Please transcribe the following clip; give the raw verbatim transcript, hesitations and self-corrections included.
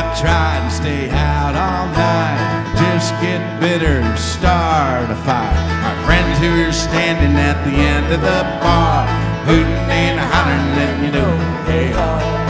I tried to stay out all night, just get bitter and start a fight. My friends who are standing at the end of the bar, hooting and hollering, letting you know, hey,